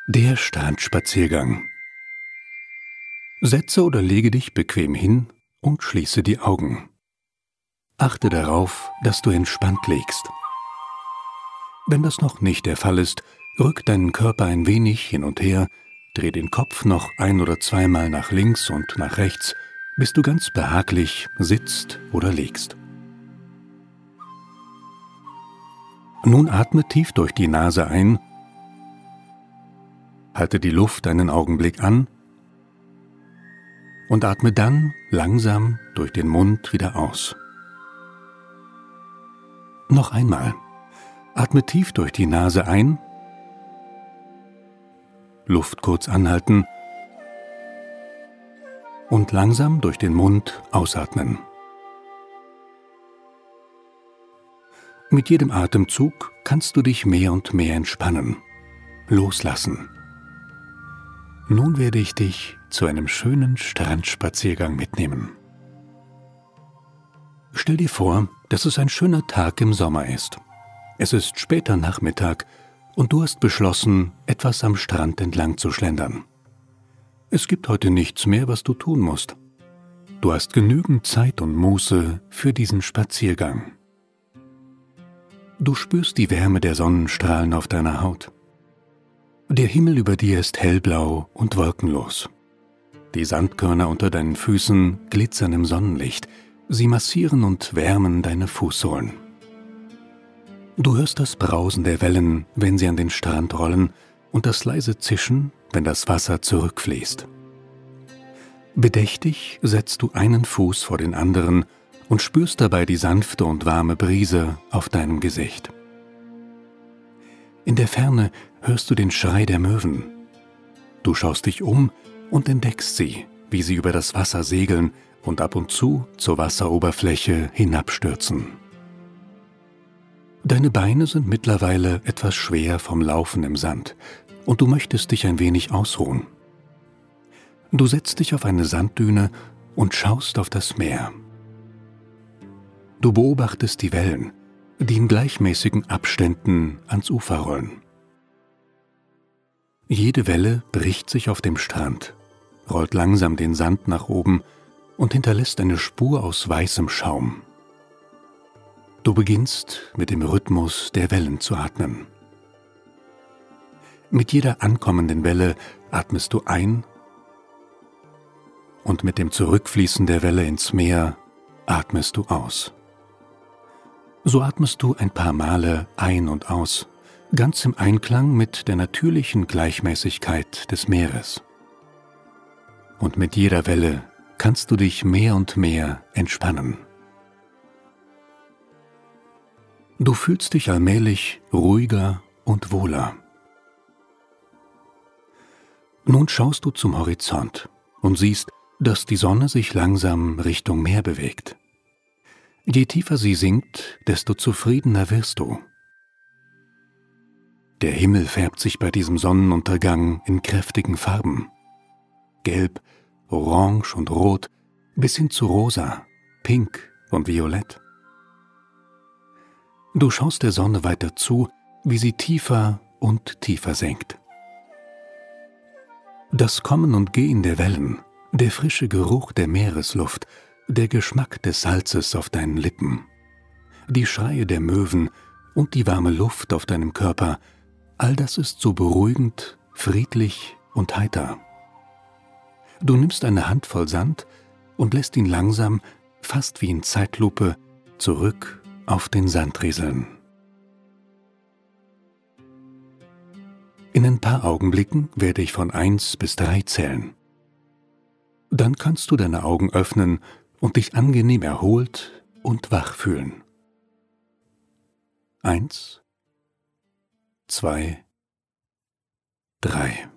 Der Strandspaziergang. Setze oder lege dich bequem hin und schließe die Augen. Achte darauf, dass du entspannt liegst. Wenn das noch nicht der Fall ist, rück deinen Körper ein wenig hin und her, dreh den Kopf noch ein- oder zweimal nach links und nach rechts, bis du ganz behaglich sitzt oder liegst. Nun atme tief durch die Nase ein, halte die Luft einen Augenblick an und atme dann langsam durch den Mund wieder aus. Noch einmal. Atme tief durch die Nase ein, Luft kurz anhalten und langsam durch den Mund ausatmen. Mit jedem Atemzug kannst du dich mehr und mehr entspannen, loslassen. Nun werde ich dich zu einem schönen Strandspaziergang mitnehmen. Stell dir vor, dass es ein schöner Tag im Sommer ist. Es ist später Nachmittag und du hast beschlossen, etwas am Strand entlang zu schlendern. Es gibt heute nichts mehr, was du tun musst. Du hast genügend Zeit und Muße für diesen Spaziergang. Du spürst die Wärme der Sonnenstrahlen auf deiner Haut. Der Himmel über dir ist hellblau und wolkenlos. Die Sandkörner unter deinen Füßen glitzern im Sonnenlicht. Sie massieren und wärmen deine Fußsohlen. Du hörst das Brausen der Wellen, wenn sie an den Strand rollen, und das leise Zischen, wenn das Wasser zurückfließt. Bedächtig setzt du einen Fuß vor den anderen und spürst dabei die sanfte und warme Brise auf deinem Gesicht. In der Ferne hörst du den Schrei der Möwen. Du schaust dich um und entdeckst sie, wie sie über das Wasser segeln und ab und zu zur Wasseroberfläche hinabstürzen. Deine Beine sind mittlerweile etwas schwer vom Laufen im Sand und du möchtest dich ein wenig ausruhen. Du setzt dich auf eine Sanddüne und schaust auf das Meer. Du beobachtest die Wellen, die in gleichmäßigen Abständen ans Ufer rollen. Jede Welle bricht sich auf dem Strand, rollt langsam den Sand nach oben und hinterlässt eine Spur aus weißem Schaum. Du beginnst mit dem Rhythmus der Wellen zu atmen. Mit jeder ankommenden Welle atmest du ein und mit dem Zurückfließen der Welle ins Meer atmest du aus. So atmest du ein paar Male ein und aus, ganz im Einklang mit der natürlichen Gleichmäßigkeit des Meeres. Und mit jeder Welle kannst du dich mehr und mehr entspannen. Du fühlst dich allmählich ruhiger und wohler. Nun schaust du zum Horizont und siehst, dass die Sonne sich langsam Richtung Meer bewegt. Je tiefer sie sinkt, desto zufriedener wirst du. Der Himmel färbt sich bei diesem Sonnenuntergang in kräftigen Farben. Gelb, Orange und Rot bis hin zu Rosa, Pink und Violett. Du schaust der Sonne weiter zu, wie sie tiefer und tiefer senkt. Das Kommen und Gehen der Wellen, der frische Geruch der Meeresluft, der Geschmack des Salzes auf deinen Lippen, die Schreie der Möwen und die warme Luft auf deinem Körper, all das ist so beruhigend, friedlich und heiter. Du nimmst eine Handvoll Sand und lässt ihn langsam, fast wie in Zeitlupe, zurück auf den Sand rieseln. In ein paar Augenblicken werde ich von 1 bis 3 zählen. Dann kannst du deine Augen öffnen und dich angenehm erholt und wach fühlen. 1, 2, 3.